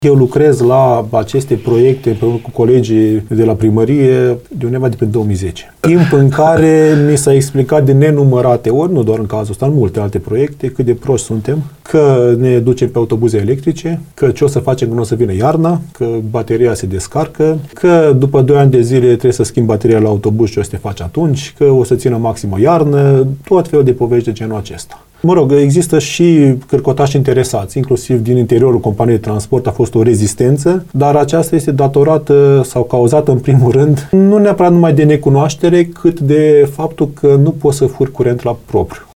Eu lucrez la aceste proiecte împreună cu colegii de la primărie de undeva de pe 2010. Timp în care mi s-a explicat de nenumărate ori, nu doar în cazul ăsta, în multe alte proiecte, cât de proști suntem, că ne ducem pe autobuze electrice, că ce o să facem când o să vină iarna, că bateria se descarcă, că după 2 ani de zile trebuie să schimb bateria la autobuz și o să te faci atunci, că o să țină maxim o iarnă, tot felul de povești de genul acesta. Mă rog, există și cârcotași interesați, inclusiv din interiorul companiei de transport a fost o rezistență, dar aceasta este datorată sau cauzată în primul rând nu neapărat numai de necunoaștere, cât de faptul că nu poți să furi curent la propriu.